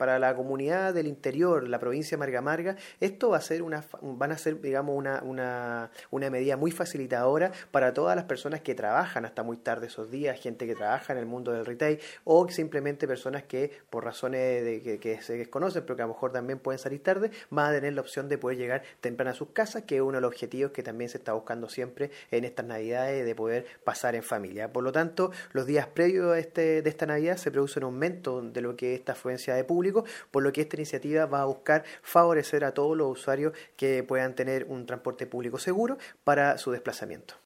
para la comunidad del interior, la provincia de Marga Marga, esto van a ser, digamos, una medida muy facilitadora para todas las personas que trabajan hasta muy tarde esos días, gente que trabaja en el mundo del retail o simplemente personas que por razones que se desconocen, pero que a lo mejor también pueden salir tarde, van a tener la opción de poder llegar temprano a sus casas, que es uno de los objetivos que también se está buscando siempre en estas Navidades, de poder pasar en familia. Por lo tanto, los días previos de esta Navidad se produce un aumento de lo que es esta afluencia de público, por lo que esta iniciativa va a buscar favorecer a todos los usuarios que puedan tener un transporte público seguro para su desplazamiento.